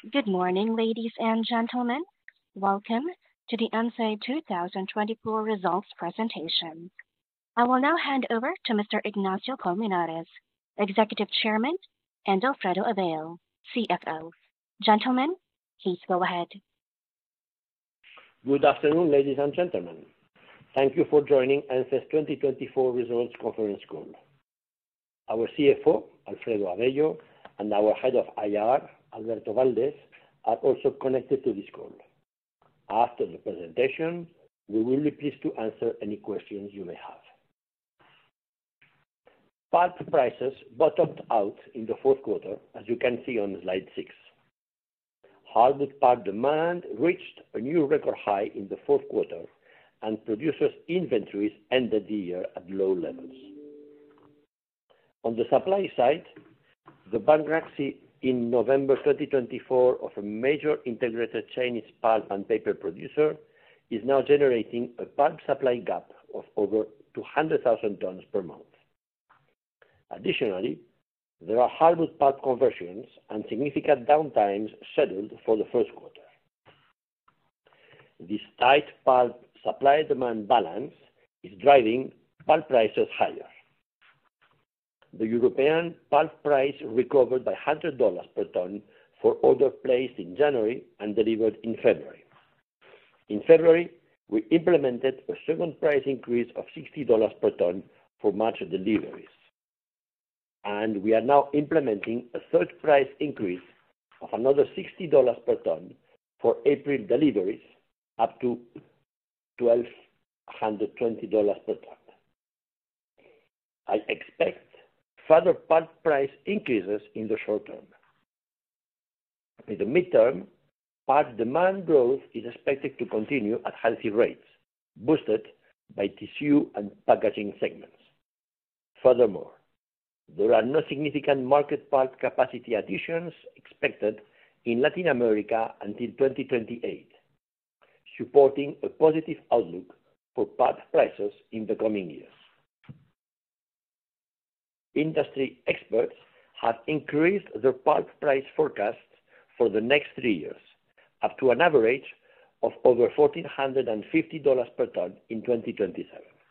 Good morning, ladies and gentlemen. Welcome to the ENSE 2024 results presentation. I will now hand over to Mr. Ignacio Colmenares, Executive Chairman, and Alfredo Aveo, CFO. Gentlemen, please go ahead. Good afternoon, ladies and gentlemen. Thank you for joining ENCE's 2024 results conference call. Our CFO, Alfredo Abello, and our Head of IR, Alberto Valdés, are also connected to this call. After the presentation, we will be pleased to answer any questions you may have. Pulp prices bottomed out in the fourth quarter, as you can see on slide 6. Hardwood pulp demand reached a new record high in the fourth quarter, and producers' inventories ended the year at low levels. On the supply side, the bankruptcy in November 2024 of a major integrated Chinese pulp and paper producer is now generating a pulp supply gap of over 200,000 tons per month. Additionally, there are hardwood pulp conversions and significant downtimes scheduled for the first quarter. This tight pulp supply-demand balance is driving pulp prices higher. The European pulp price recovered by $100 per ton for orders placed in January and delivered in February. In February, we implemented a second price increase of $60 per ton for March deliveries. And we are now implementing a third price increase of another $60 per ton for April deliveries, up to $1,220 per ton. I expect further pulp price increases in the short term. In the midterm, pulp demand growth is expected to continue at healthy rates, boosted by tissue and packaging segments. Furthermore, there are no significant market pulp capacity additions expected in Latin America until 2028, supporting a positive outlook for pulp prices in the coming years. Industry experts have increased their pulp price forecasts for the next 3 years, up to an average of over $1,450 per ton in 2027.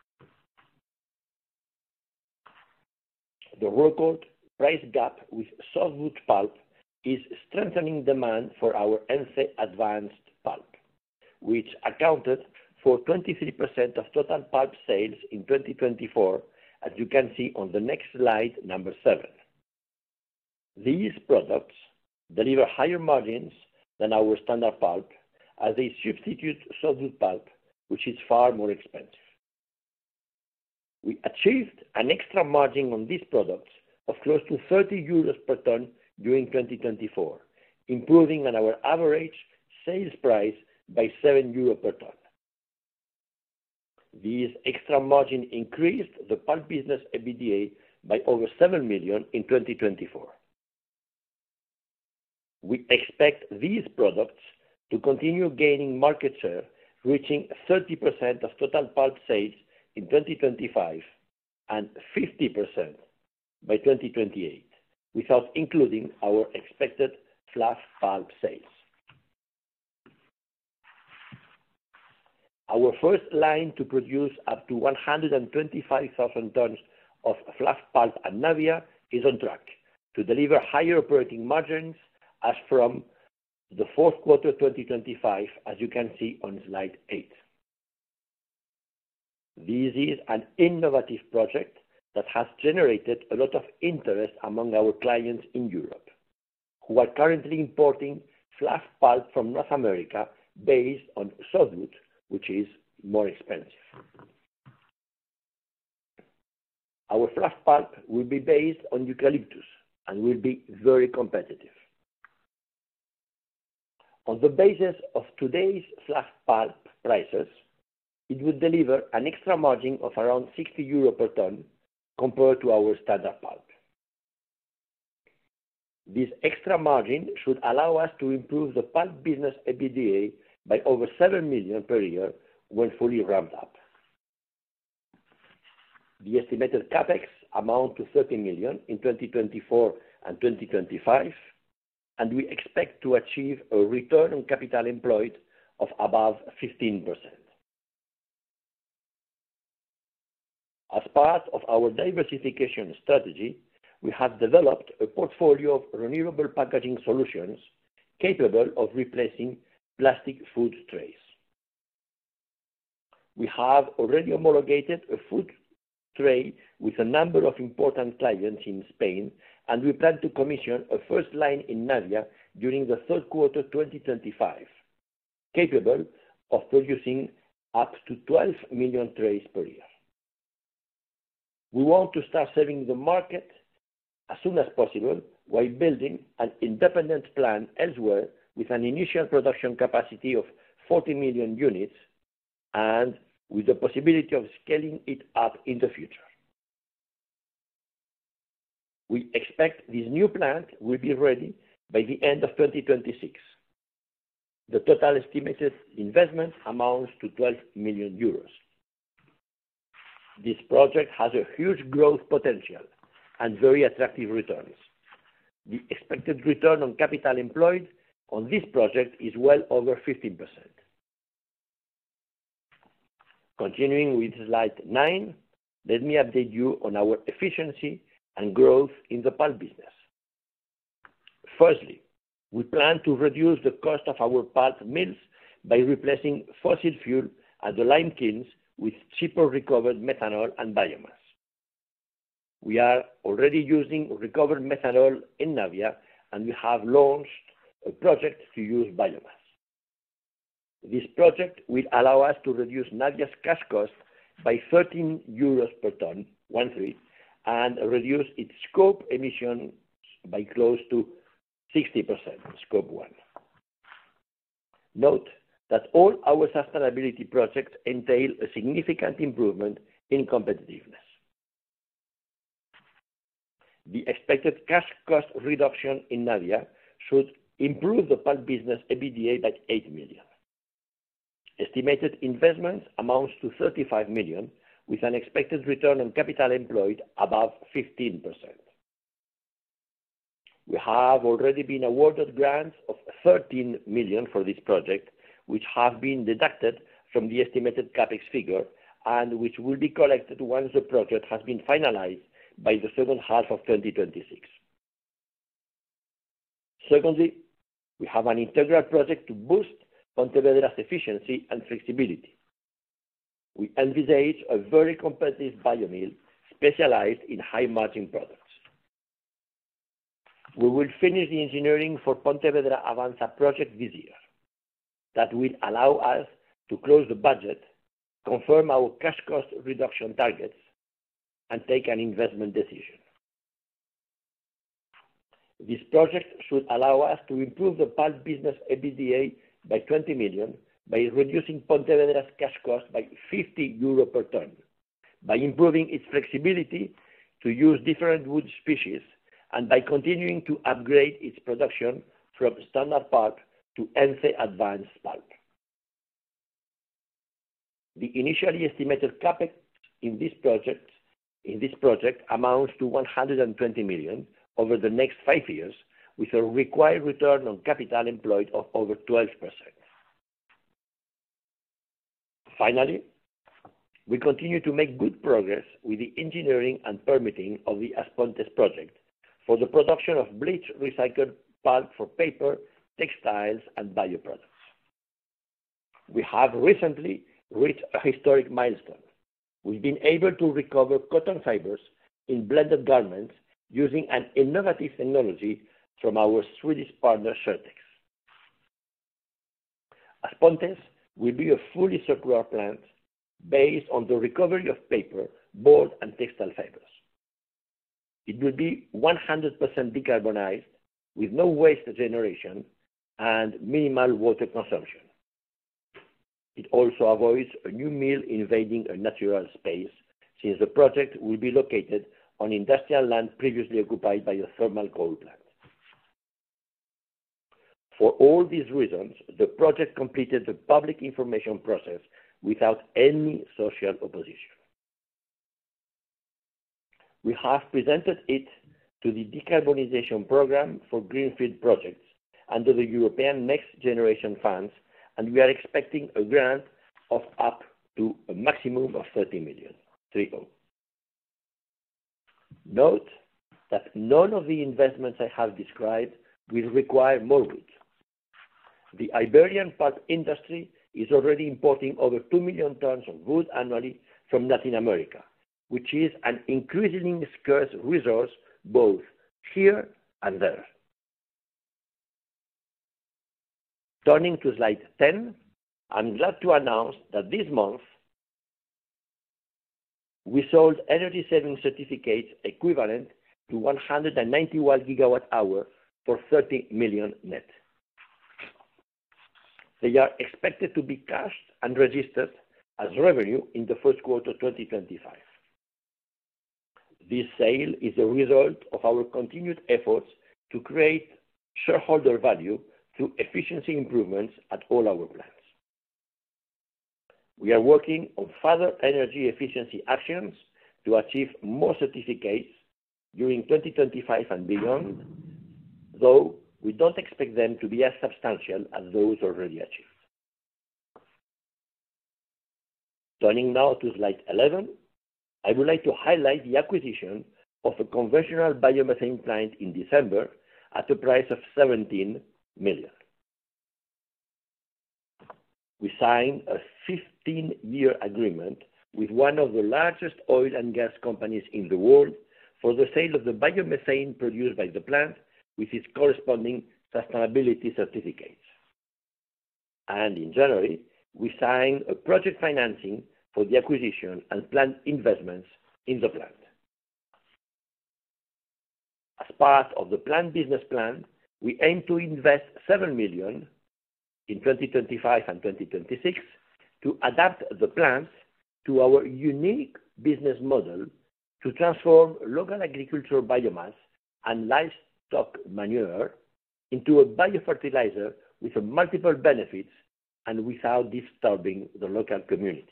The record price gap with softwood pulp is strengthening demand for our ENCE Advanced Pulp, which accounted for 23% of total pulp sales in 2024, as you can see on the next slide, number 7. These products deliver higher margins than our standard pulp, as they substitute softwood pulp, which is far more expensive. We achieved an extra margin on these products of close to 30 euros per ton during 2024, improving on our average sales price by 7 euros per ton. This extra margin increased the pulp business EBITDA by over 7 million in 2024. We expect these products to continue gaining market share, reaching 30% of total pulp sales in 2025 and 50% by 2028, without including our expected fluff pulp sales. Our first line to produce up to 125,000 tons of fluff pulp at Navia is on track to deliver higher operating margins as from the fourth quarter 2025, as you can see on slide 8. This is an innovative project that has generated a lot of interest among our clients in Europe, who are currently importing fluff pulp from North America based on softwood, which is more expensive. Our fluff pulp will be based on eucalyptus and will be very competitive. On the basis of today's fluff pulp prices, it would deliver an extra margin of around 60 euro per ton compared to our standard pulp. This extra margin should allow us to improve the pulp business EBITDA by over 7 million per year when fully ramped up. The estimated CapEx amount to 30 million in 2024 and 2025, and we expect to achieve a return on capital employed of above 15%. As part of our diversification strategy, we have developed a portfolio of renewable packaging solutions capable of replacing plastic food trays. We have already homologated a food tray with a number of important clients in Spain, and we plan to commission a first line in Navia during the third quarter 2025, capable of producing up to 12 million trays per year. We want to start serving the market as soon as possible while building an independent plant elsewhere with an initial production capacity of 40 million units and with the possibility of scaling it up in the future. We expect this new plant will be ready by the end of 2026. The total estimated investment amounts to 12 million euros. This project has a huge growth potential and very attractive returns. The expected return on capital employed on this project is well over 15%. Continuing with slide 9, let me update you on our efficiency and growth in the pulp business. Firstly, we plan to reduce the cost of our pulp mills by replacing fossil fuel at the lime kilns with cheaper recovered methanol and biomass. We are already using recovered methanol in Navia, and we have launched a project to use biomass. This project will allow us to reduce Navia's cash cost by 13 euros per ton, 1/3, and reduce its scope emissions by close to 60%, scope 1. Note that all our sustainability projects entail a significant improvement in competitiveness. The expected cash cost reduction in Navia should improve the pulp business EBITDA by 8 million. Estimated investments amounts to 35 million, with an expected return on capital employed above 15%. We have already been awarded grants of 13 million for this project, which have been deducted from the estimated CapEx figure and which will be collected once the project has been finalized by the second half of 2026. Secondly, we have an integral project to boost Pontevedra's efficiency and flexibility. We envisage a very competitive biomill specialized in high-margin products. We will finish the engineering for Pontevedra Avanza project this year. That will allow us to close the budget, confirm our cash cost reduction targets, and take an investment decision. This project should allow us to improve the pulp business EBITDA by 20 million by reducing Pontevedra's cash cost by 50 euro per ton, by improving its flexibility to use different wood species, and by continuing to upgrade its production from standard pulp to ENCE advanced pulp. The initially estimated CapEx in this project amounts to 120 million over the next 5 years, with a required return on capital employed of over 12%. Finally, we continue to make good progress with the engineering and permitting of the As Pontes project for the production of bleached recycled pulp for paper, textiles, and bioproducts. We have recently reached a historic milestone. We've been able to recover cotton fibers in blended garments using an innovative technology from our Swedish partner, Shertex. As Pontes will be a fully circular plant based on the recovery of paper, board, and textile fibers. It will be 100% decarbonized with no waste generation and minimal water consumption. It also avoids a new mill invading a natural space, since the project will be located on industrial land previously occupied by a thermal coal plant. For all these reasons, the project completed the public information process without any social opposition. We have presented it to the decarbonization program for greenfield projects under the European Next Generation funds, and we are expecting a grant of up to a maximum of 30 million. 30. Note that none of the investments I have described will require more wood. The Iberian pulp industry is already importing over 2 million tons of wood annually from Latin America, which is an increasingly scarce resource both here and there. Turning to slide 10, I'm glad to announce that this month we sold energy saving certificates equivalent to 191 gigawatt-hour for 30 million net. They are expected to be cashed and registered as revenue in the first quarter 2025. This sale is a result of our continued efforts to create shareholder value through efficiency improvements at all our plants. We are working on further energy efficiency actions to achieve more certificates during 2025 and beyond, though we don't expect them to be as substantial as those already achieved. Turning now to slide 11, I would like to highlight the acquisition of a conventional biomethane plant in December at a price of 17 million. We signed a 15-year agreement with one of the largest oil and gas companies in the world for the sale of the biomethane produced by the plant with its corresponding sustainability certificates. And in January, we signed a project financing for the acquisition and plant investments in the plant. As part of the plant business plan, we aim to invest 7 million in 2025 and 2026 to adapt the plants to our unique business model to transform local agricultural biomass and livestock manure into a biofertilizer with multiple benefits and without disturbing the local communities.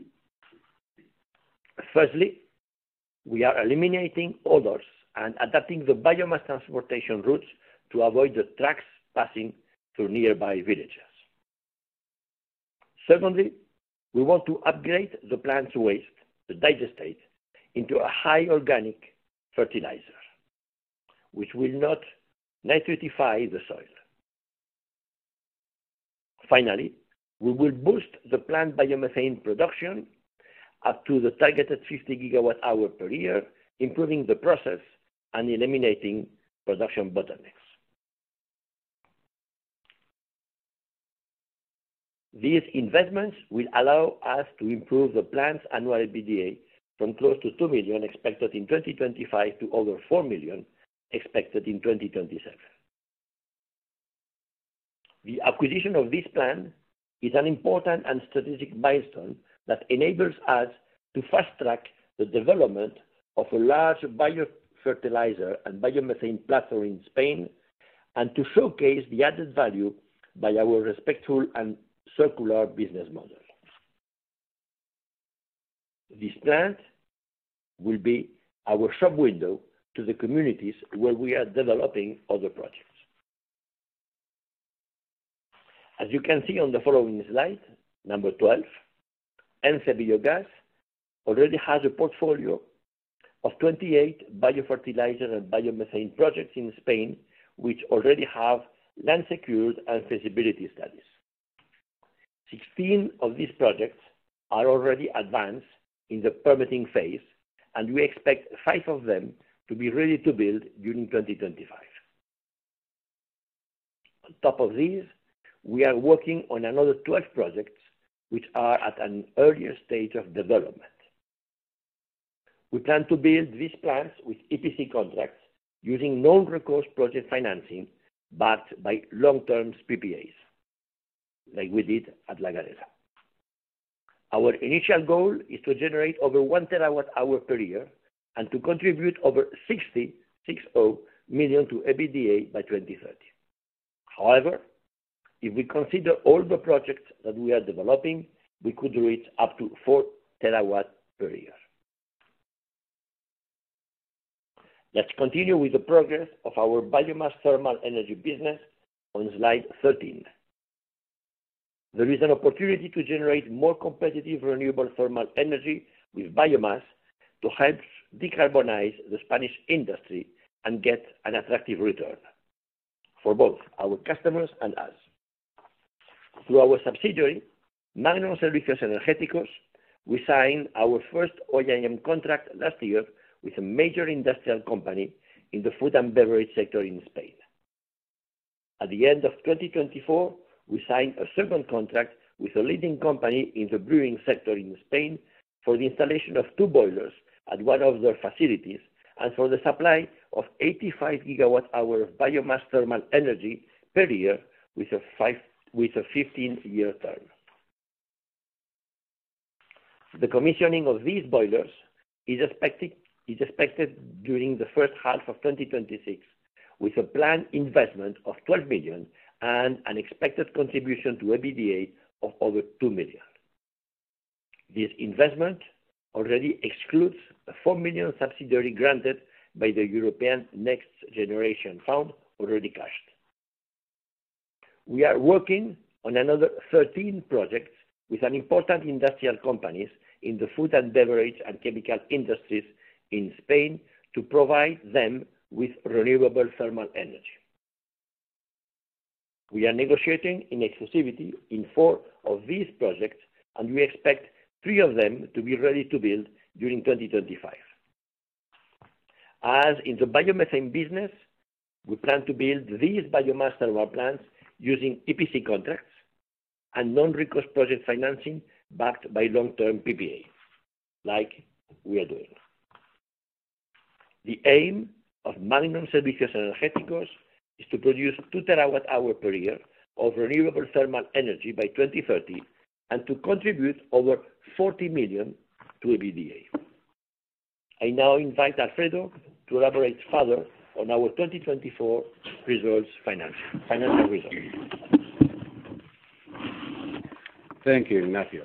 Firstly, we are eliminating odors and adapting the biomass transportation routes to avoid the trucks passing through nearby villages. Secondly, we want to upgrade the plant's waste, the digestate, into a high organic fertilizer, which will not nitritify the soil. Finally, we will boost the plant biomethane production up to the targeted 50 gigawatt-hour per year, improving the process and eliminating production bottlenecks. These investments will allow us to improve the plant's annual EBITDA from close to 2 million expected in 2025 to over 4 million expected in 2027. The acquisition of this plant is an important and strategic milestone that enables us to fast-track the development of a large biofertilizer and biomethane platform in Spain and to showcase the added value by our respectful and circular business model. This plant will be our shop window to the communities where we are developing other projects. As you can see on the following slide, number 12, ENCE Biogas already has a portfolio of 28 biofertilizer and biomethane projects in Spain, which already have land secured and feasibility studies. 16 of these projects are already advanced in the permitting phase, and we expect 5 of them to be ready to build during 2025. On top of these, we are working on another 12 projects which are at an earlier stage of development. We plan to build these plants with EPC contracts using non-recourse project financing backed by long-term PPAs, like we did at La Galera. Our initial goal is to generate over 1 terawatt-hour per year and to contribute over 60 million to EBITDA by 2030. However, if we consider all the projects that we are developing, we could reach up to 4 terawatt per year. Let's continue with the progress of our biomass thermal energy business on slide 13. There is an opportunity to generate more competitive renewable thermal energy with biomass to help decarbonize the Spanish industry and get an attractive return for both our customers and us. Through our subsidiary, Magnum Servicios Energéticos, we signed our first OEM contract last year with a major industrial company in the food and beverage sector in Spain. At the end of 2024, we signed a second contract with a leading company in the brewing sector in Spain for the installation of 2 boilers at one of their facilities and for the supply of 85 gigawatt-hour of biomass thermal energy per year with a 15-year term. The commissioning of these boilers is expected during the first half of 2026, with a planned investment of 12 million and an expected contribution to EBITDA of over 2 million. This investment already excludes a 4 million subsidy granted by the European Next Generation Fund, already cashed. We are working on another 13 projects with an important industrial companies in the food and beverage and chemical industries in Spain to provide them with renewable thermal energy. We are negotiating in exclusivity in 4 of these projects, and we expect 3 of them to be ready to build during 2025. As in the biomethane business, we plan to build these biomass thermal plants using EPC contracts and non-recourse project financing backed by long-term PPA, like we are doing. The aim of Magnum Servicios Energéticos is to produce 2 terawatt-hour per year of renewable thermal energy by 2030 and to contribute over 40 million to EBITDA. I now invite Alfredo to elaborate further on our 2024 results, financial results. Thank you, Ignacio.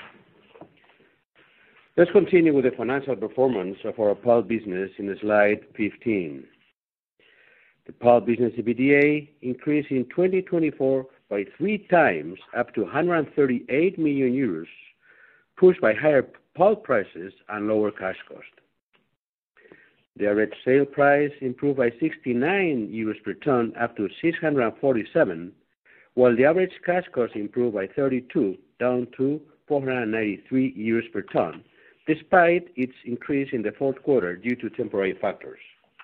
Let's continue with the financial performance of our pulp business in slide 15. The pulp business EBITDA increased in 2024 by 3 times, up to 138 million euros, pushed by higher pulp prices and lower cash cost. The average sale price improved by 69 euros per ton, up to 647, while the average cash cost improved by 32, down to 493 euros per ton, despite its increase in the fourth quarter due to temporary factors.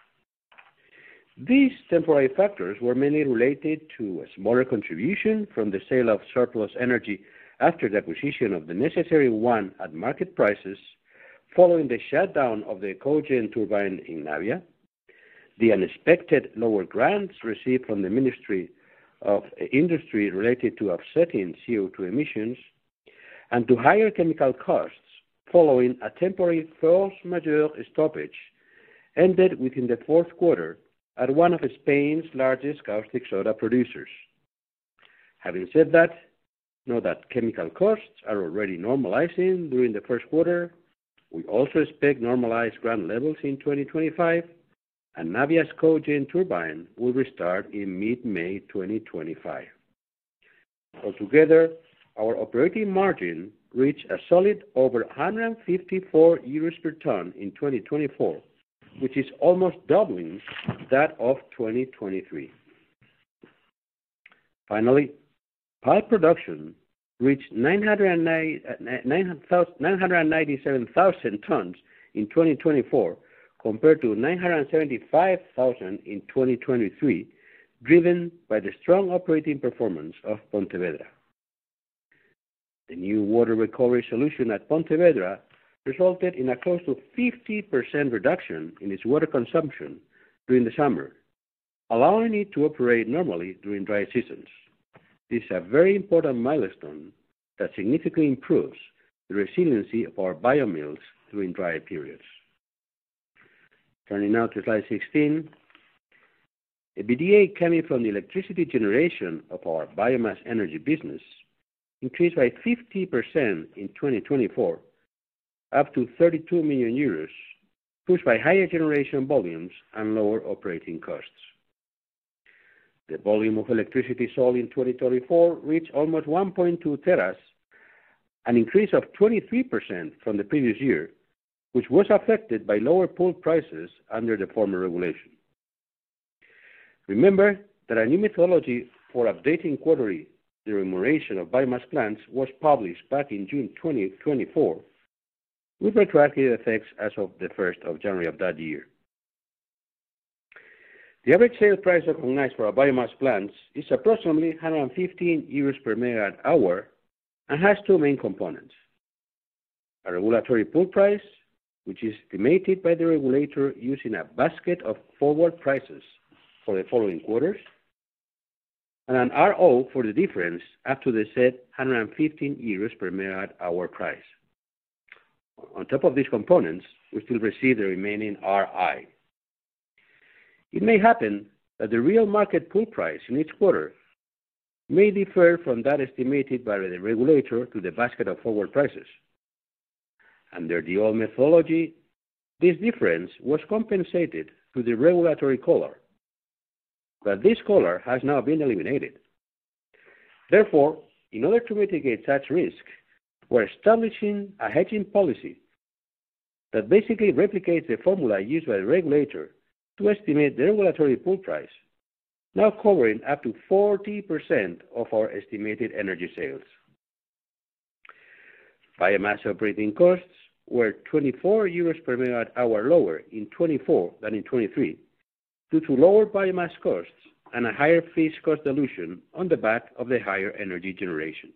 These temporary factors were mainly related to a smaller contribution from the sale of surplus energy after the acquisition of the necessary one at market prices, following the shutdown of the cogen turbine in Navia, the unexpected lower grants received from the Ministry of Industry related to offsetting CO2 emissions, and to higher chemical costs following a temporary force majeure stoppage ended within the fourth quarter at one of Spain's largest caustic soda producers. Having said that, know that chemical costs are already normalizing during the first quarter. We also expect normalized grant levels in 2025, and Navia's cogen turbine will restart in mid-May 2025. Altogether, our operating margin reached a solid over 154 euros per ton in 2024, which is almost doubling that of 2023. Finally, pulp production reached 997,000 tons in 2024, compared to 975,000 in 2023, driven by the strong operating performance of Pontevedra. The new water recovery solution at Pontevedra resulted in a close to 50% reduction in its water consumption during the summer, allowing it to operate normally during dry seasons. This is a very important milestone that significantly improves the resiliency of our biomills during dry periods. Turning now to slide 16, EBITDA coming from the electricity generation of our biomass energy business increased by 50% in 2024, up to 32 million euros, pushed by higher generation volumes and lower operating costs. The volume of electricity sold in 2024 reached almost 1.2 teras, an increase of 23% from the previous year, which was affected by lower pool prices under the former regulation. Remember that a new methodology for updating quarterly the remuneration of biomass plants was published back in June 2024, with retroactive effects as of the 1st of January of that year. The average sale price recognized for our biomass plants is approximately 115 euros per megawatt hour and has two main components: a regulatory pool price, which is estimated by the regulator using a basket of forward prices for the following quarters, and an RO for the difference up to the said 115 euros per megawatt hour price. On top of these components, we still receive the remaining RI. It may happen that the real market pool price in each quarter may differ from that estimated by the regulator to the basket of forward prices. Under the old methodology, this difference was compensated through the regulatory collar, but this collar has now been eliminated. Therefore, in order to mitigate such risk, we're establishing a hedging policy that basically replicates the formula used by the regulator to estimate the regulatory pool price, now covering up to 40% of our estimated energy sales. Biomass operating costs were 24 euros per megawatt hour lower in 24 than in 23 due to lower biomass costs and a higher fixed cost dilution on the back of the higher energy generation.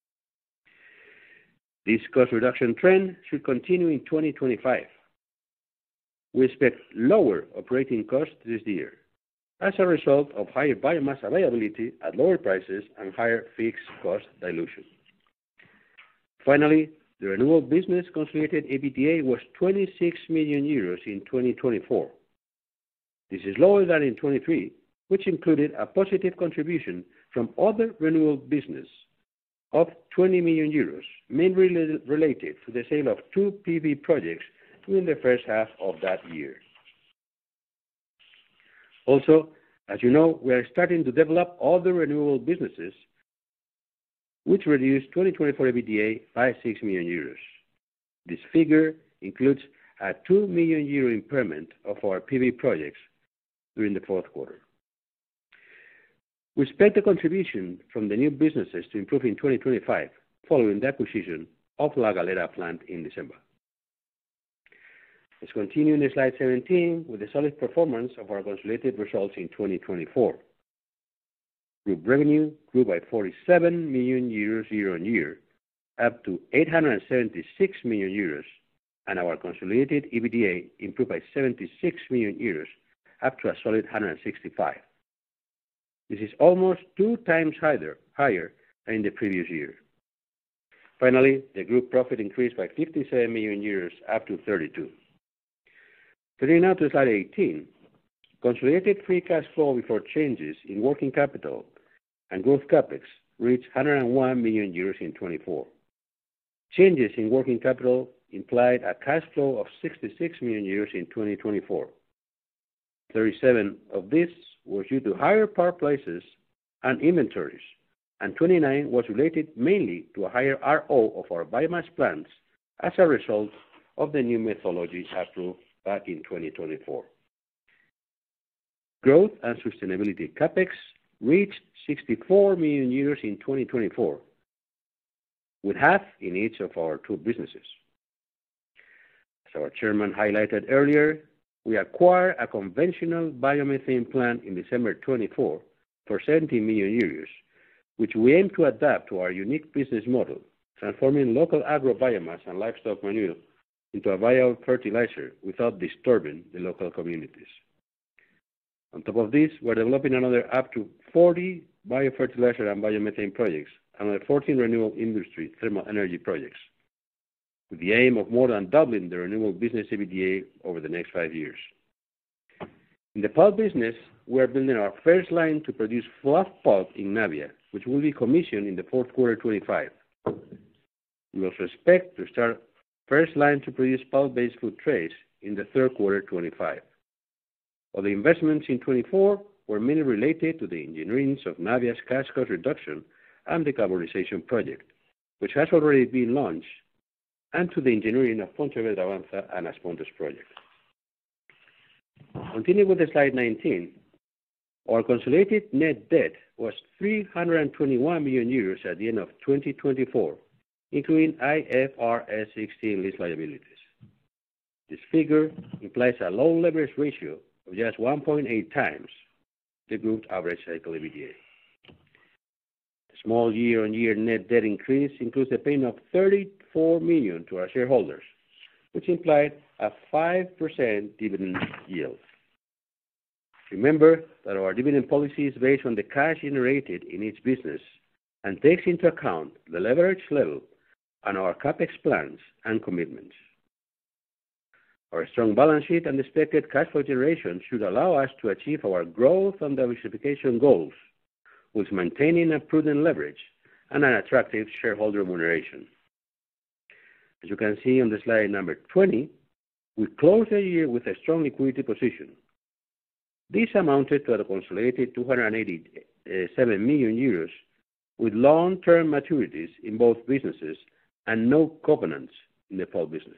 This cost reduction trend should continue in 2025. We expect lower operating costs this year as a result of higher biomass availability at lower prices and higher fixed cost dilution. Finally, the renewable business consolidated EBITDA was 26 million euros in 2024. This is lower than in 23, which included a positive contribution from other renewable business of 20 million euros, mainly related to the sale of 2 PV projects during the first half of that year. Also, as you know, we are starting to develop other renewable businesses, which reduced 2024 EBITDA by 6 million euros. This figure includes a 2 million euro impairment of our PV projects during the fourth quarter. We expect the contribution from the new businesses to improve in 2025, following the acquisition of La Galera plant in December. Let's continue in slide 17 with the solid performance of our consolidated results in 2024. Group revenue grew by 47 million euros year on year, up to 876 million euros, and our consolidated EBITDA improved by 76 million euros, up to a solid 165. This is almost 2 times higher than in the previous year. Finally, the group profit increased by 57 million euros, up to 32. Turning now to slide 18, consolidated free cash flow before changes in working capital and growth capex reached 101 million euros in 24. Changes in working capital implied a cash flow of 66 million euros in 2024. 37 of this was due to higher power prices and inventories, and 29 was related mainly to a higher RO of our biomass plants as a result of the new methodology approved back in 2024. Growth and sustainability capex reached 64 million euros in 2024, with half in each of our 2 businesses. As our chairman highlighted earlier, we acquired a conventional biomethane plant in December 24 for 70 million euros, which we aim to adapt to our unique business model, transforming local agro biomass and livestock manure into a viable fertilizer without disturbing the local communities. On top of this, we're developing another up to 40 biofertilizer and biomethane projects, and another 14 renewable industry thermal energy projects, with the aim of more than doubling the renewable business EBITDA over the next 5 years. In the pulp business, we are building our first line to produce fluff pulp in Navia, which will be commissioned in the fourth quarter 25. We also expect to start first line to produce pulp-based food trays in the third quarter 25. Other investments in 24 were mainly related to the engineering of Navia's cash cost reduction and decarbonization project, which has already been launched, and to the engineering of Pontevedra Avanza and As Pontes project. Continuing with slide 19, our consolidated net debt was 321 million euros at the end of 2024, including IFRS 16 lease liabilities. This figure implies a low leverage ratio of just 1.8 times the group's average cycle EBITDA. The small year-on-year net debt increase includes the payment of 34 million to our shareholders, which implied a 5% dividend yield. Remember that our dividend policy is based on the cash generated in each business and takes into account the leverage level and our CapEx plans and commitments. Our strong balance sheet and expected cash flow generation should allow us to achieve our growth and diversification goals, with maintaining a prudent leverage and an attractive shareholder remuneration. As you can see on the slide number 20, we closed the year with a strong liquidity position. This amounted to a consolidated 287 million euros, with long-term maturities in both businesses and no covenants in the pulp business.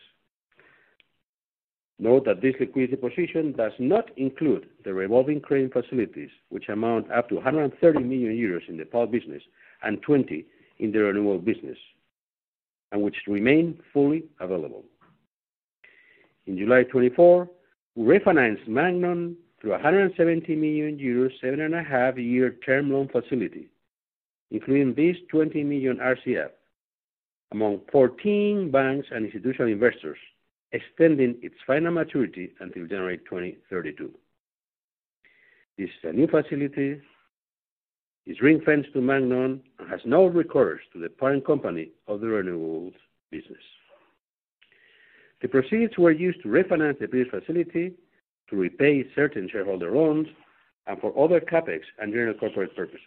Note that this liquidity position does not include the revolving credit facilities, which amount up to 130 million euros in the pulp business and 20 in the renewable business, and which remain fully available. In July 24, we refinanced Magnon through a 170 million euros 7.5-year term loan facility, including this 20 million RCF, among 14 banks and institutional investors, extending its final maturity until January 2032. This new facility is ring-fenced to Magnon and has no recourse to the parent company of the renewables business. The proceeds were used to refinance the previous facility, to repay certain shareholder loans, and for other CapEx and general corporate purposes.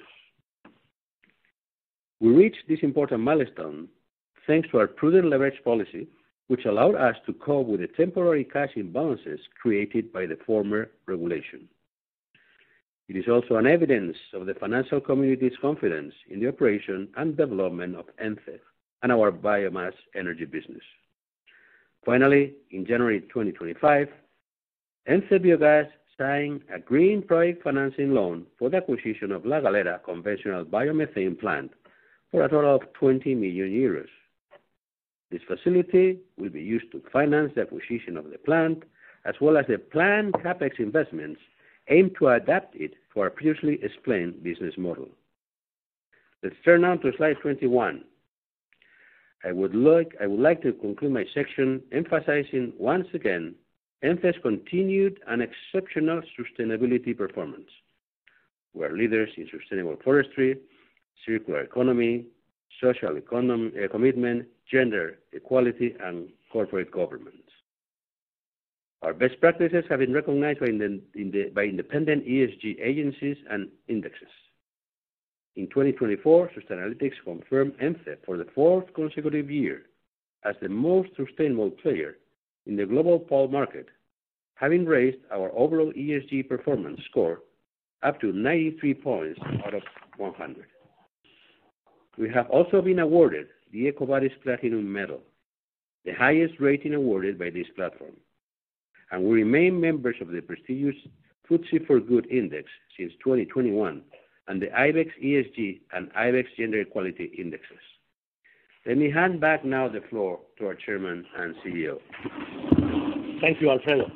We reached this important milestone thanks to our prudent leverage policy, which allowed us to cope with the temporary cash imbalances created by the former regulation. It is also an evidence of the financial community's confidence in the operation and development of ENCE and our biomass energy business. Finally, in January 2025, ENCE Biogas signed a green project financing loan for the acquisition of La Galera conventional biomethane plant for a total of 20 million euros. This facility will be used to finance the acquisition of the plant, as well as the planned CapEx investments aimed to adapt it to our previously explained business model. Let's turn now to slide 21. I would like to conclude my section emphasizing once again ENCE's continued and exceptional sustainability performance. We are leaders in sustainable forestry, circular economy, social commitment, gender equality, and corporate governance. Our best practices have been recognized by independent ESG agencies and indexes. In 2024, Sustainalytics confirmed ENCE for the fourth consecutive year as the most sustainable player in the global pulp market, having raised our overall ESG performance score up to 93 points out of 100. We have also been awarded the EcoVadis Platinum Medal, the highest rating awarded by this platform, and we remain members of the prestigious FTSE4Good Index since 2021 and the IBEX ESG and IBEX Gender Equality Indexes. Let me hand back now the floor to our Chairman and CEO. Thank you, Alfredo.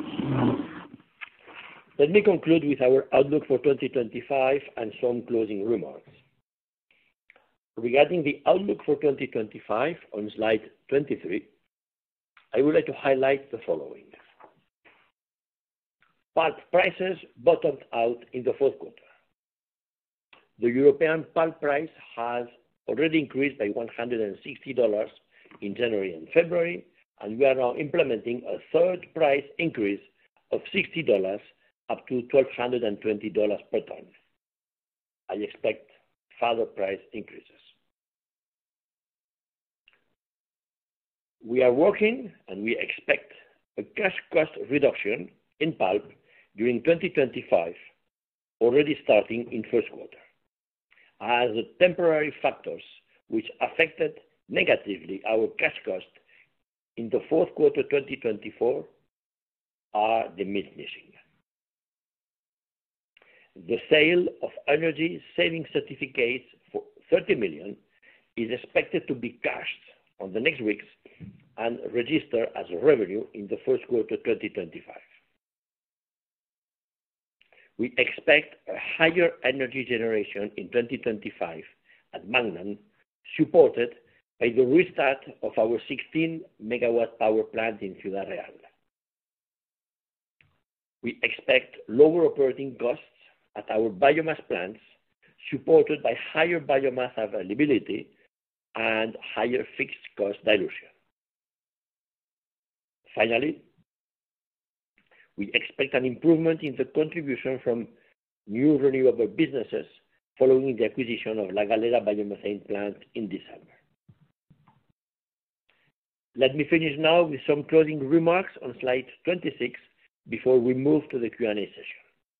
Let me conclude with our outlook for 2025 and some closing remarks. Regarding the outlook for 2025 on slide 23, I would like to highlight the following. Pulp prices bottomed out in the fourth quarter. The European pulp price has already increased by $160 in January and February, and we are now implementing a third price increase of $60 up to $1,220 per ton. I expect further price increases. We are working and we expect a cash cost reduction in pulp during 2025 already starting in first quarter, as the temporary factors which affected negatively our cash cost in the fourth quarter 2024 are diminishing. The sale of energy saving certificates for 30 million is expected to be cashed on the next weeks and register as revenue in the first quarter 2025. We expect a higher energy generation in 2025 at Magnan, supported by the restart of our 16 megawatt power plant in Ciudad Real. We expect lower operating costs at our biomass plants, supported by higher biomass availability and higher fixed cost dilution. Finally, we expect an improvement in the contribution from new renewable businesses following the acquisition of La Galera biomethane plant in December. Let me finish now with some closing remarks on slide 26 before we move to the Q&A session.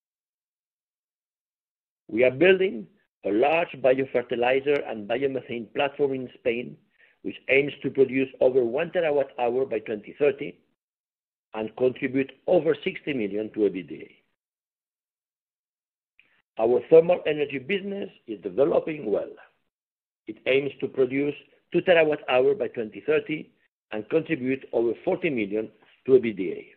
We are building a large biofertilizer and biomethane platform in Spain, which aims to produce over 1 terawatt-hour by 2030 and contribute over 60 million to EBITDA. Our thermal energy business is developing well. It aims to produce 2 terawatt-hour by 2030 and contribute over 40 million to EBITDA.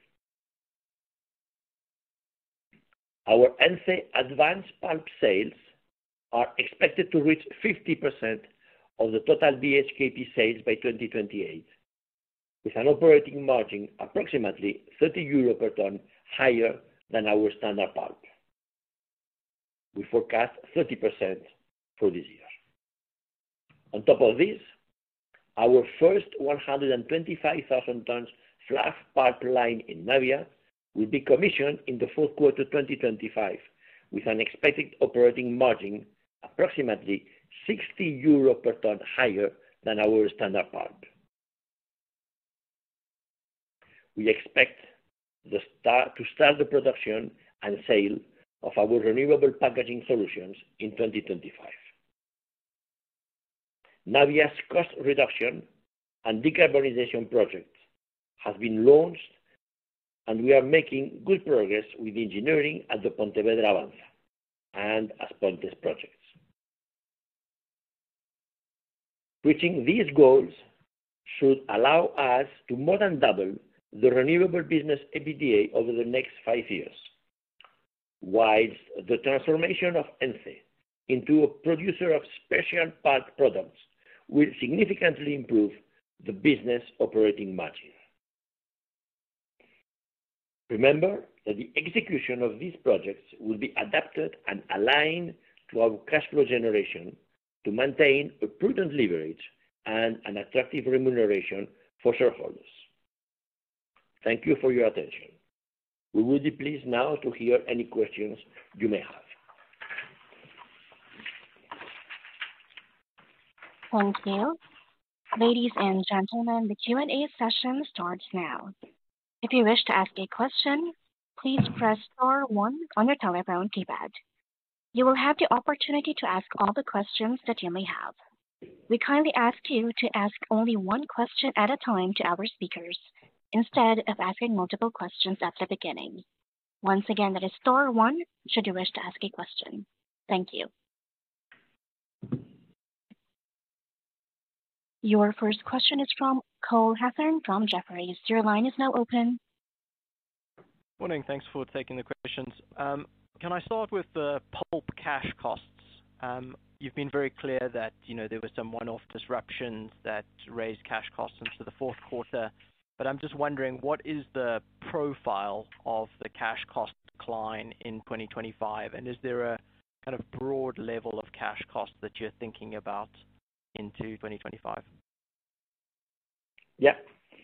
Our ENCE advanced pulp sales are expected to reach 50% of the total BHKP sales by 2028, with an operating margin approximately 30 euro per ton higher than our standard pulp. We forecast 30% for this year. On top of this, our first 125,000 tons fluff pulp line in Navia will be commissioned in the fourth quarter 2025, with an expected operating margin approximately 60 euro per ton higher than our standard pulp. We expect to start the production and sale of our renewable packaging solutions in 2025. Navia's cost reduction and decarbonization project has been launched, and we are making good progress with engineering at the Pontevedra Avanza and As Pontes projects. Reaching these goals should allow us to more than double the renewable business EBITDA over the next 5 years, whilst the transformation of ENCE into a producer of special pulp products will significantly improve the business operating margin. Remember that the execution of these projects will be adapted and aligned to our cash flow generation to maintain a prudent leverage and an attractive remuneration for shareholders. Thank you for your attention. We would be pleased now to hear any questions you may have. Thank you. Ladies and gentlemen, the Q&A session starts now. If you wish to ask a question, please press star 1 on your telephone keypad. You will have the opportunity to ask all the questions that you may have. We kindly ask you to ask only one question at a time to our speakers, instead of asking multiple questions at the beginning. Once again, that is star 1 should you wish to ask a question. Thank you. Your first question is from Cole Hathorn from Jefferies. Your line is now open. Morning. Thanks for taking the questions. Can I start with the pulp cash costs? You've been very clear that there were some one-off disruptions that raised cash costs into the fourth quarter, but I'm just wondering, what is the profile of the cash cost decline in 2025, and is there a kind of broad level of cash costs that you're thinking about into 2025? Yeah.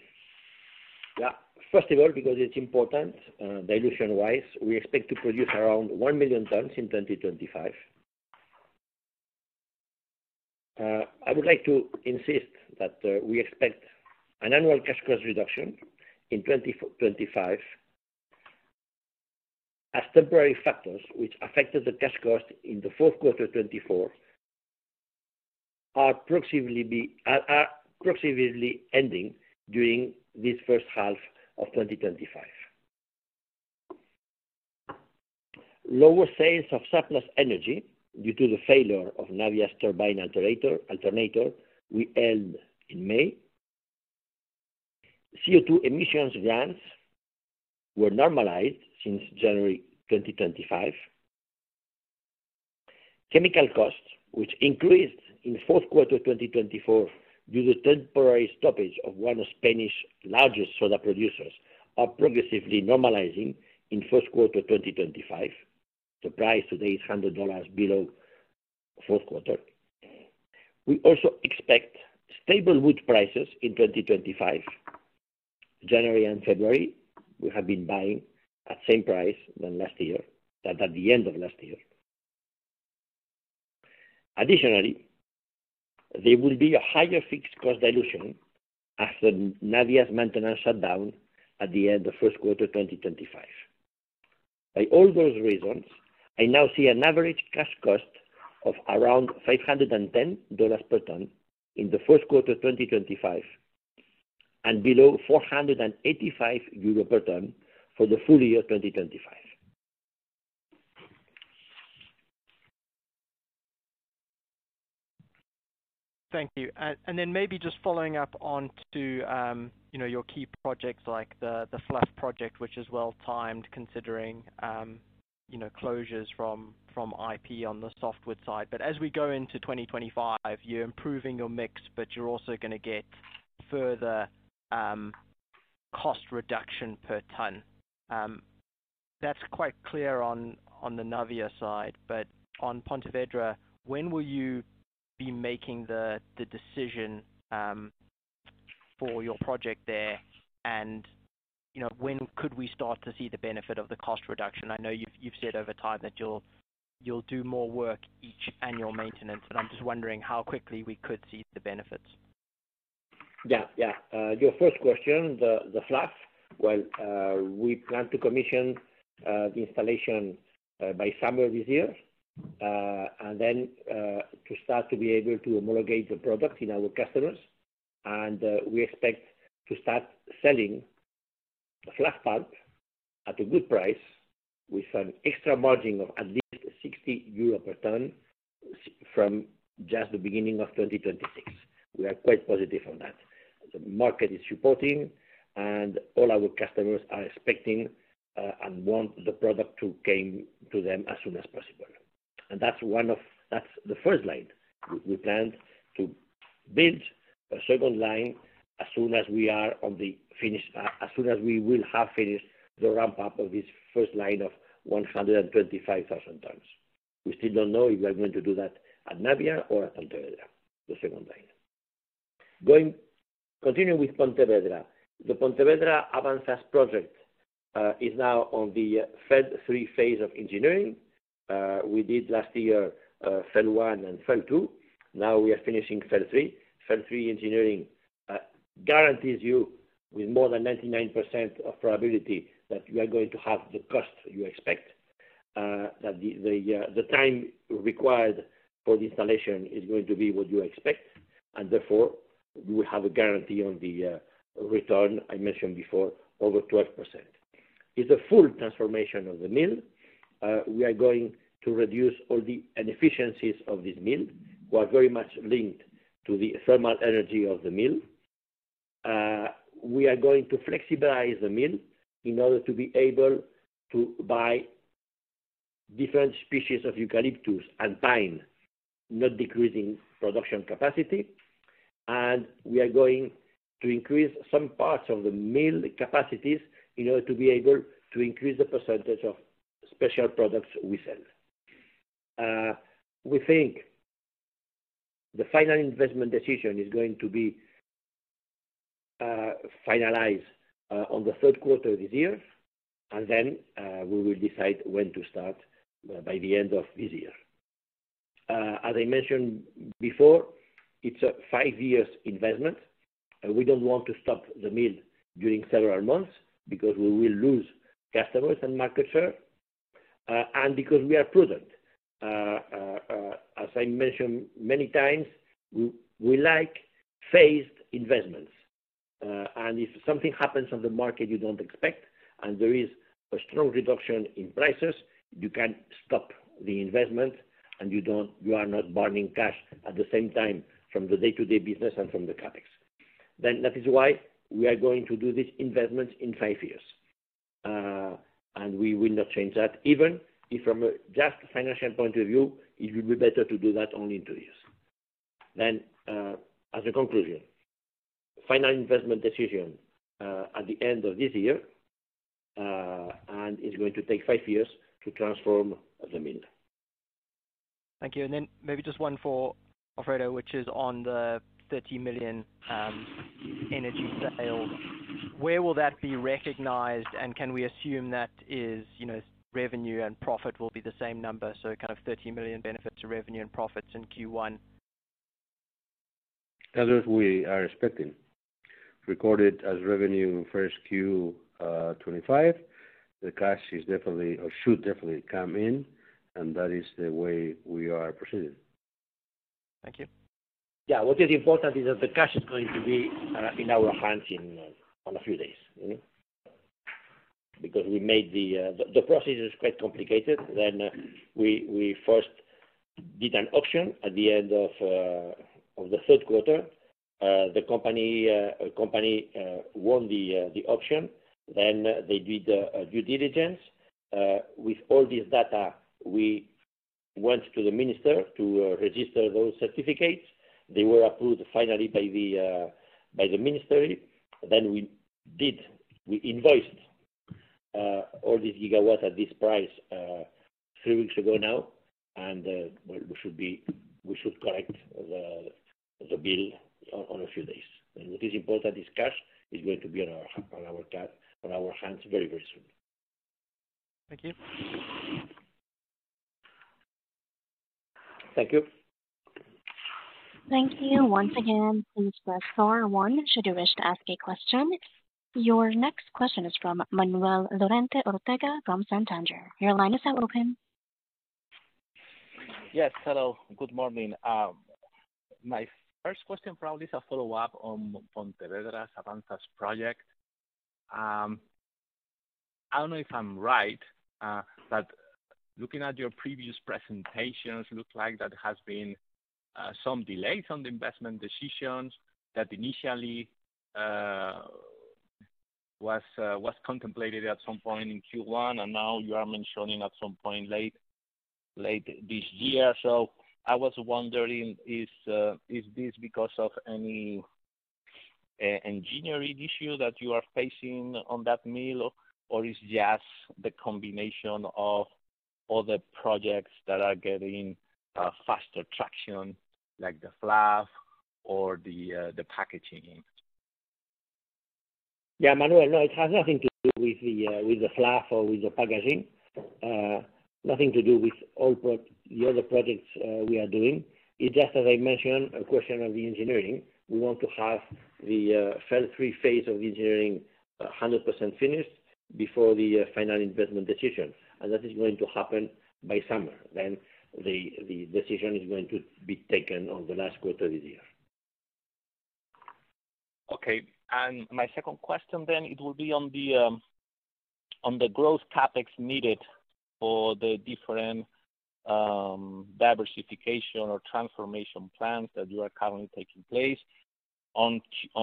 First of all, because it's important, dilution-wise, we expect to produce around 1 million tons in 2025. I would like to insist that we expect an annual cash cost reduction in 2025, as temporary factors which affected the cash cost in the fourth quarter 24 are approximately ending during this first half of 2025. Lower sales of surplus energy due to the failure of Navia's turbine alternator we held in May. CO2 emissions grants were normalized since January 2025. Chemical costs, which increased in fourth quarter 2024 due to temporary stoppage of one of Spain's largest soda producers, are progressively normalizing in first quarter 2025. The price today is $100 below fourth quarter. We also expect stable wood prices in 2025. January and February, we have been buying at same price than last year, than at the end of last year. Additionally, there will be a higher fixed cost dilution after Navia's maintenance shutdown at the end of first quarter 2025. By all those reasons, I now see an average cash cost of around $510 per ton in the first quarter 2025 and below 485 euro per ton for the full year 2025. Thank you. And then maybe just following up on to your key projects like the Fluff project, which is well timed considering closures from IP on the softwood side. But as we go into 2025, you're improving your mix, but you're also going to get further cost reduction per ton. That's quite clear on the Navia side, but on Pontevedra, when will you be making the decision for your project there, and when could we start to see the benefit of the cost reduction? I know you've said over time that you'll do more work each annual maintenance, and I'm just wondering how quickly we could see the benefits. Yeah. Your first question, the Fluff. Well, we plan to commission the installation by summer this year, and then to start to be able to homologate the product in our customers. And we expect to start selling the Fluff pulp at a good price with an extra margin of at least 60 euro per ton from just the beginning of 2026. We are quite positive on that. The market is supporting, and all our customers are expecting and want the product to come to them as soon as possible. And that's the first line. We plan to build a second line as soon as we are on the finish, as soon as we will have finished the ramp up of this first line of 125,000 tons. We still don't know if we are going to do that at Navia or at Pontevedra, the second line. Continue with Pontevedra. The Pontevedra Avanzas project is now on the FEL 3 phase of engineering. We did last year FEL 1 and FEL 2. Now we are finishing FEL 3. FEL 3 engineering guarantees you with more than 99% of probability that you are going to have the cost you expect, that the time required for the installation is going to be what you expect, and therefore you will have a guarantee on the return I mentioned before, over 12%. It's a full transformation of the mill. We are going to reduce all the inefficiencies of this mill, who are very much linked to the thermal energy of the mill. We are going to flexibilize the mill in order to be able to buy different species of eucalyptus and pine, not decreasing production capacity. And we are going to increase some parts of the mill capacities in order to be able to increase the percentage of special products we sell. We think the final investment decision is going to be finalized on the third quarter this year, and then we will decide when to start by the end of this year. As I mentioned before, it's a 5 years investment. We don't want to stop the mill during several months because we will lose customers and market share. and because we are prudent. As I mentioned many times, we like phased investments. And if something happens on the market you don't expect, and there is a strong reduction in prices, you can stop the investment, and you are not burning cash at the same time from the day-to-day business and from the capex. Then that is why we are going to do these investments in 5 years, and we will not change that, even if from a just financial point of view, it will be better to do that only in 2 years. Then, as a conclusion, final investment decision at the end of this year, and it's going to take 5 years to transform the mill. Thank you. And then maybe just one for Alfredo, which is on the 30 million energy sale. Where will that be recognized, and can we assume that is, revenue and profit will be the same number, so kind of 30 million benefits to revenue and profits in Q1? That's what we are expecting. Recorded as revenue in first Q 25, the cash is definitely, or should definitely come in, and that is the way we are proceeding. Thank you. Yeah, what is important is that the cash is going to be in our hands on a few days, because we made the process is quite complicated. Then we first did an auction at the end of the third quarter. The company won the auction. Then they did due diligence. With all this data, we went to the minister to register those certificates. They were approved finally by the ministry. Then we invoiced all these gigawatts at this price 3 weeks ago now, and we should collect the bill on a few days. And what is important is cash is going to be on our hands very, very soon. Thank you. Thank you. Thank you. Once again, please press star one should you wish to ask a question. Your next question is from Manuel Lorente Ortega from Santander. Your line is now open. Yes, hello. Good morning. My first question probably is a follow-up on Pontevedra's Avanzas project. I don't know if I'm right, but looking at your previous presentations, looks like that has been some delays on the investment decisions that initially was contemplated at some point in Q1, and now you are mentioning at some point late this year. So I was wondering, is this because of any engineering issue that you are facing on that mill, or is just the combination of other projects that are getting faster traction, like the fluff or the packaging? Yeah, Manuel, no, it has nothing to do with the fluff or with the packaging. Nothing to do with all the other projects we are doing. It's just, as I mentioned, a question of the engineering. We want to have the FEL 3 phase of the engineering 100% finished before the final investment decision, and that is going to happen by summer. Then the decision is going to be taken on the last quarter of the year. Okay, and my second question then, it will be on the growth capex needed for the different diversification or transformation plans that you are currently taking place. On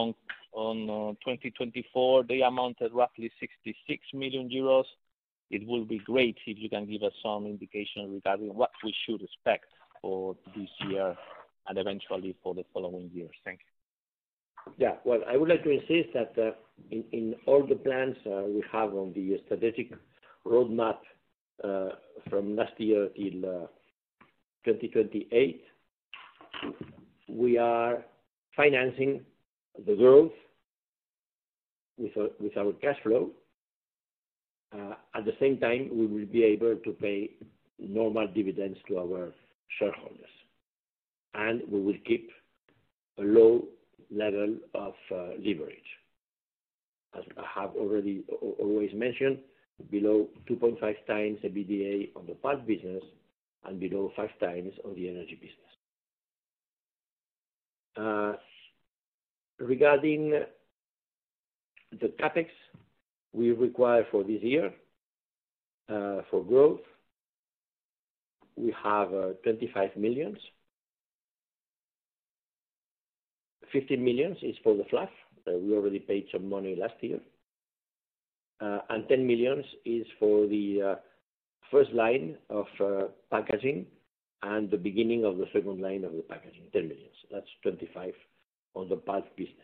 2024, they amounted roughly 66 million euros. It will be great if you can give us some indication regarding what we should expect for this year and eventually for the following years. Thank you. Yeah, well, I would like to insist that in all the plans we have on the strategic roadmap from last year till 2028, we are financing the growth with our cash flow. At the same time, we will be able to pay normal dividends to our shareholders, and we will keep a low level of leverage. As I have always mentioned, below 2.5 times EBITDA on the pulp business and below 5 times on the energy business. Regarding the CapEx we require for this year for growth, we have 25 million. 15 million is for the fluff. We already paid some money last year. And 10 million is for the first line of packaging and the beginning of the second line of the packaging, 10 million. That's 25 on the pulp business.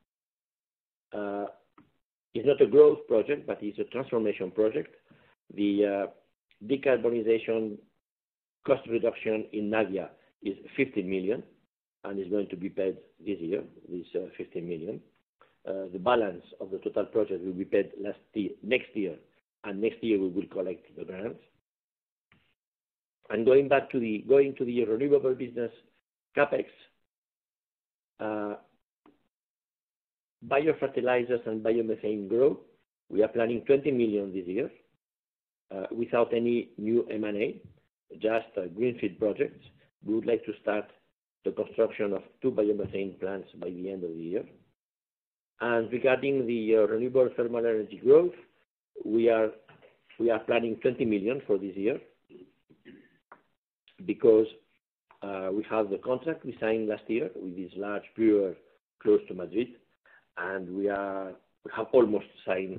It's not a growth project, but it's a transformation project. The decarbonization cost reduction in Navia is 15 million and is going to be paid this year, this 15 million. The balance of the total project will be paid next year, and next year we will collect the grants. And going to the renewable business CapEx, biofertilizers and biomethane grow. We are planning 20 million this year without any new M&A, just greenfield projects. We would like to start the construction of 2 biomethane plants by the end of the year. And regarding the renewable thermal energy growth, we are planning 20 million for this year because we have the contract we signed last year with this large brewer close to Madrid, and we have almost signed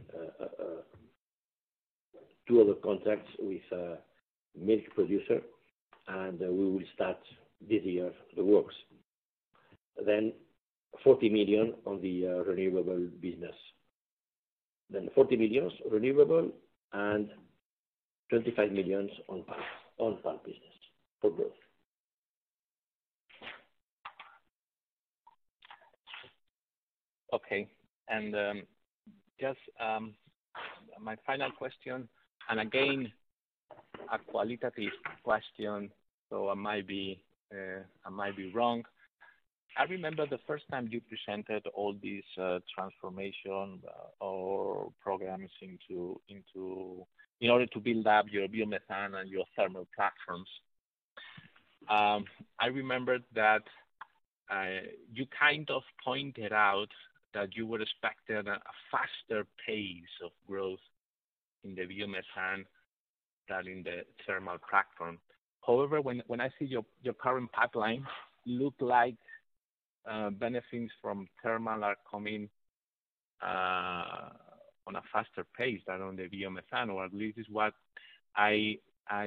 2 other contracts with a milk producer, and we will start this year the works. Then 40 million on the renewable business. Then 40 million renewable and 25 million on pulp business for growth. Okay, and just my final question, and again, a qualitative question, so I might be wrong. I remember the first time you presented all these transformation or programs in order to build up your biomethane and your thermal platforms. I remember that you kind of pointed out that you were expecting a faster pace of growth in the biomethane than in the thermal platform. However, when I see your current pipeline, look like benefits from thermal are coming on a faster pace than on the biomethane, or at least is what I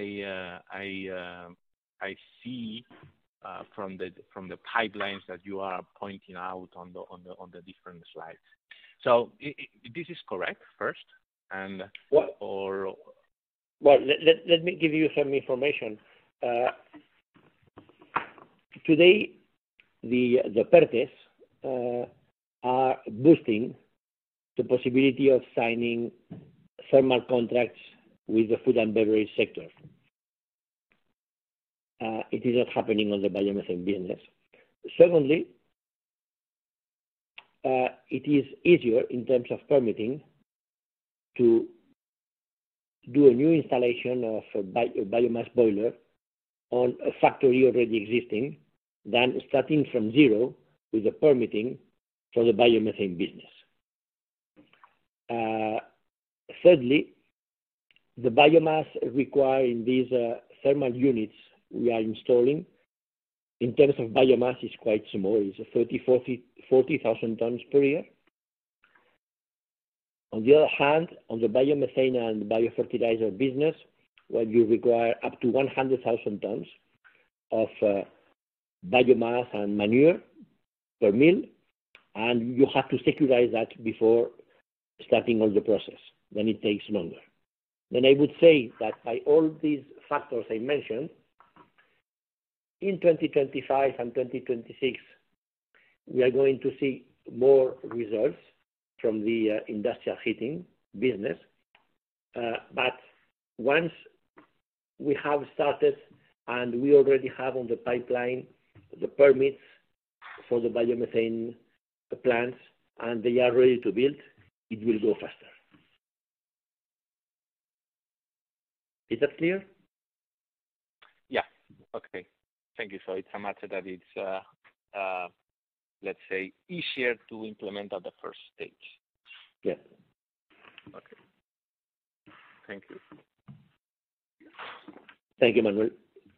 see from the pipelines that you are pointing out on the different slides. So this is correct first, and let me give you some information. Today, the PERTEs are boosting the possibility of signing thermal contracts with the food and beverage sector. It is not happening on the biomethane business. Secondly, it is easier in terms of permitting to do a new installation of a biomass boiler on a factory already existing than starting from zero with the permitting for the biomethane business. Thirdly, the biomass required in these thermal units we are installing in terms of biomass is quite small. It's 40,000 tons per year. On the other hand, on the biomethane and biofertilizer business, where you require up to 100,000 tons of biomass and manure per mill, and you have to securize that before starting all the process. Then it takes longer. Then I would say that by all these factors I mentioned, in 2025 and 2026, we are going to see more results from the industrial heating business. But once we have started and we already have on the pipeline the permits for the biomethane plants and they are ready to build, it will go faster. Is that clear? Yeah. Okay. Thank you. So it's a matter that it's, let's say, easier to implement at the first stage. Yeah. Okay. Thank you. Thank you, Manuel.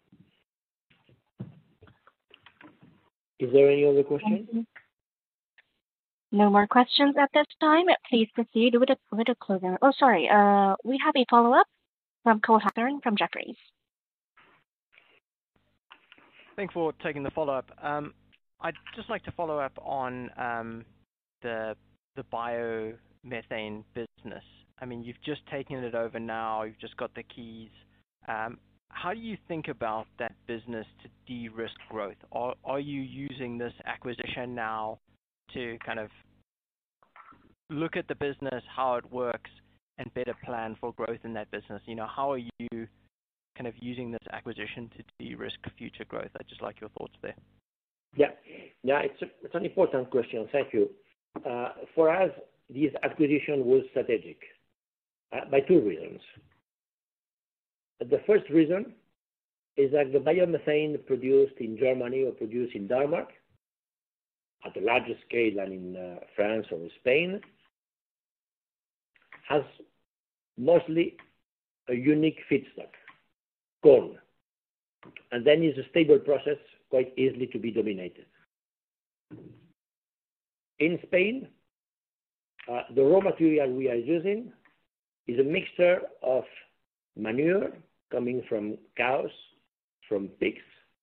Is there any other question? No more questions at this time. Please proceed with a closing. Oh, sorry. We have a follow-up from Cole Hathorn from Jefferies. Thanks for taking the follow-up. I'd just like to follow up on the biomethane business. I mean, you've just taken it over now. You've just got the keys. How do you think about that business to de-risk growth? Are you using this acquisition now to kind of look at the business, how it works, and better plan for growth in that business? You know, how are you kind of using this acquisition to de-risk future growth? I'd just like your thoughts there. Yeah, it's an important question. Thank you. For us, this acquisition was strategic by two reasons. The first reason is that the biomethane produced in Germany or produced in Denmark at a larger scale than in France or Spain has mostly a unique feedstock, corn, and then is a stable process quite easily to be dominated. In Spain, the raw material we are using is a mixture of manure coming from cows, from pigs,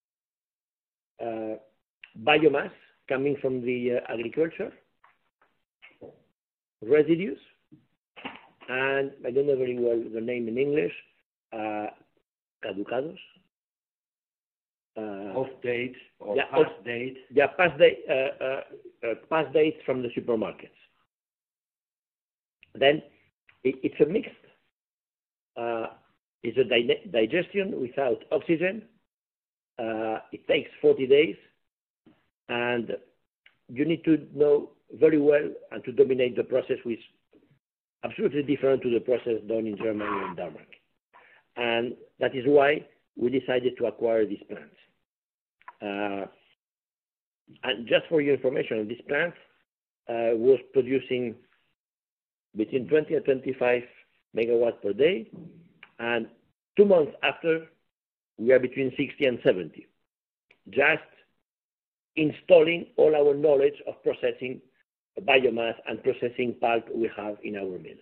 biomass coming from the agriculture, residues, and I don't know very well the name in English, caducados. Off date or yeah, past date. Yeah, past dates from the supermarkets. Then it's a mix. It's a digestion without oxygen. It takes 40 days, and you need to know very well and to dominate the process, which is absolutely different to the process done in Germany and Denmark. And that is why we decided to acquire these plants. And just for your information, this plant was producing between 20 and 25 megawatts per day, and 2 months after, we are between 60 and 70, just installing all our knowledge of processing biomass and processing pulp we have in our mills.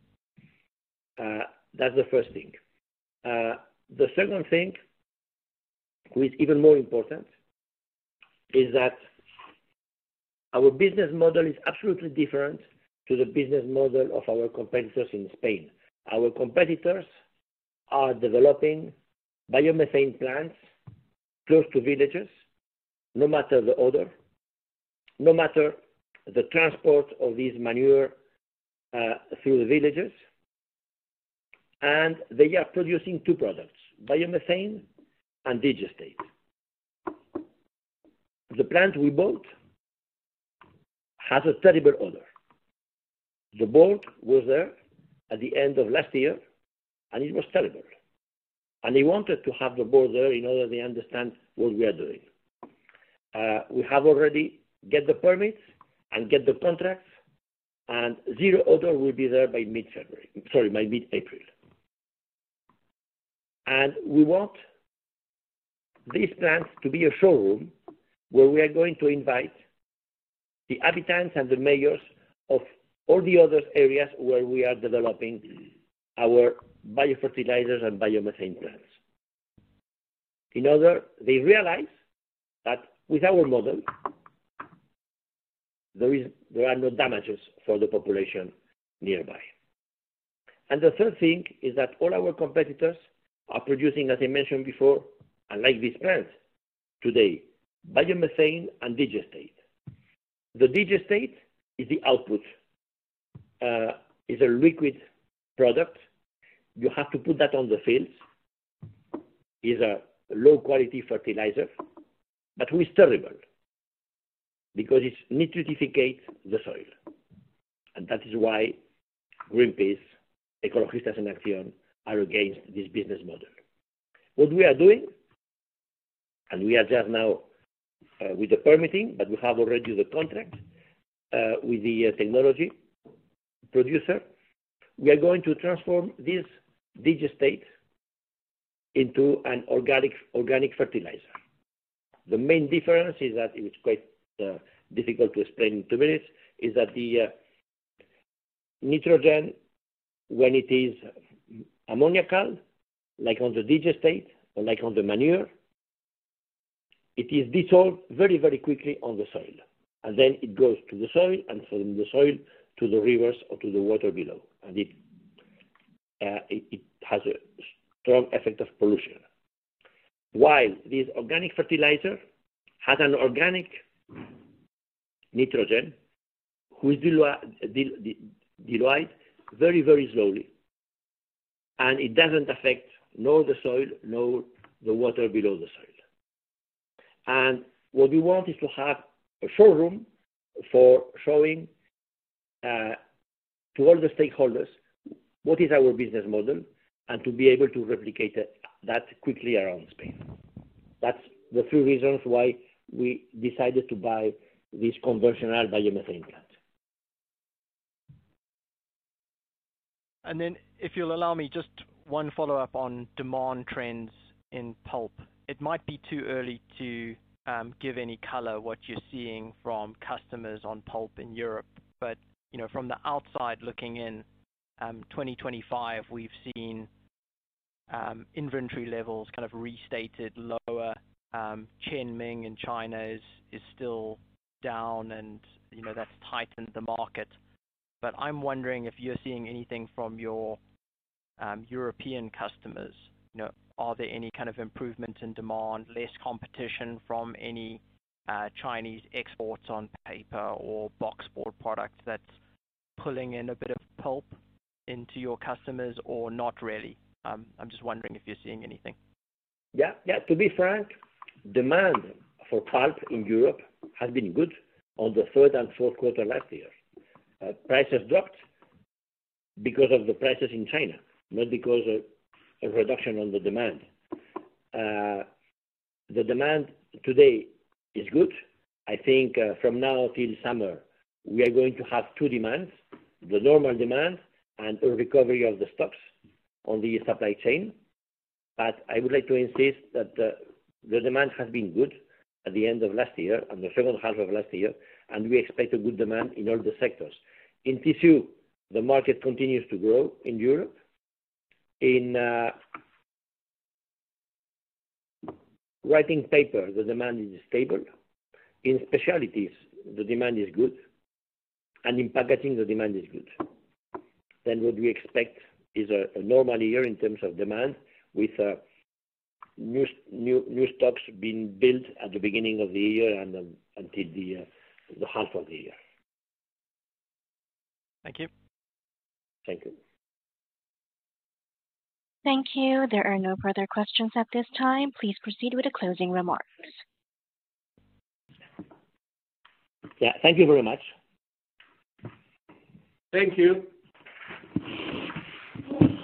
That's the first thing. The second thing, which is even more important, is that our business model is absolutely different to the business model of our competitors in Spain. Our competitors are developing biomethane plants close to villages, no matter the odor, no matter the transport of these manure through the villages, and they are producing two products, biomethane and digestate. The plant we bought has a terrible odor. The board was there at the end of last year, and it was terrible. And they wanted to have the board there in order they understand what we are doing. We have already get the permits and get the contracts, and zero odor will be there by mid-April. And we want these plants to be a showroom where we are going to invite the inhabitants and the mayors of all the other areas where we are developing our biofertilizers and biomethane plants. In order, they realize that with our model, there are no damages for the population nearby. And the third thing is that all our competitors are producing, as I mentioned before, unlike these plants today, biomethane and digestate. The digestate is the output, is a liquid product. You have to put that on the fields. Is a low quality fertilizer, but who is terrible because it nitrificates the soil. And that is why Greenpeace, Ecologistas en Acción, are against this business model. What we are doing, and we are just now with the permitting, but we have already the contract with the technology producer, we are going to transform this digestate into an organic fertilizer. The main difference is that it's quite difficult to explain in 2 minutes, is that the nitrogen, when it is ammoniacal, like on the digestate or like on the manure, it is dissolved very, very quickly on the soil. And then it goes to the soil, and from the soil to the rivers or to the water below. And it has a strong effect of pollution. While this organic fertilizer has an organic nitrogen, who is diluted very, very slowly, and it doesn't affect nor the soil nor the water below the soil. And what we want is to have a showroom for showing to all the stakeholders what is our business model, and to be able to replicate that quickly around Spain. That's the 3 reasons why we decided to buy this conventional biomethane plant. And then, if you'll allow me, just one follow-up on demand trends in pulp. It might be too early to give any color what you're seeing from customers on pulp in Europe, but from the outside looking in, 2025 we've seen inventory levels kind of restated lower. Chenming in China is still down, and that's tightened the market. But I'm wondering if you're seeing anything from your European customers. Are there any kind of improvements in demand, less competition from any Chinese exports on paper or boxboard products that's pulling in a bit of pulp into your customers, or not really? I'm just wondering if you're seeing anything. Yeah. To be frank, demand for pulp in Europe has been good on the 3rd and 4th quarter last year. Prices dropped because of the prices in China, not because of a reduction on the demand. The demand today is good. I think from now till summer, we are going to have 2 demands, the normal demand and a recovery of the stocks on the supply chain. But I would like to insist that the demand has been good at the end of last year and the second half of last year, and we expect a good demand in all the sectors. In tissue, the market continues to grow in Europe. In writing paper, the demand is stable. In specialties, the demand is good. And in packaging, the demand is good. Then what we expect is a normal year in terms of demand, with new stocks being built at the beginning of the year and until the half of the year. Thank you. Thank you. Thank you. There are no further questions at this time. Please proceed with the closing remarks. Yeah, thank you very much. Thank you.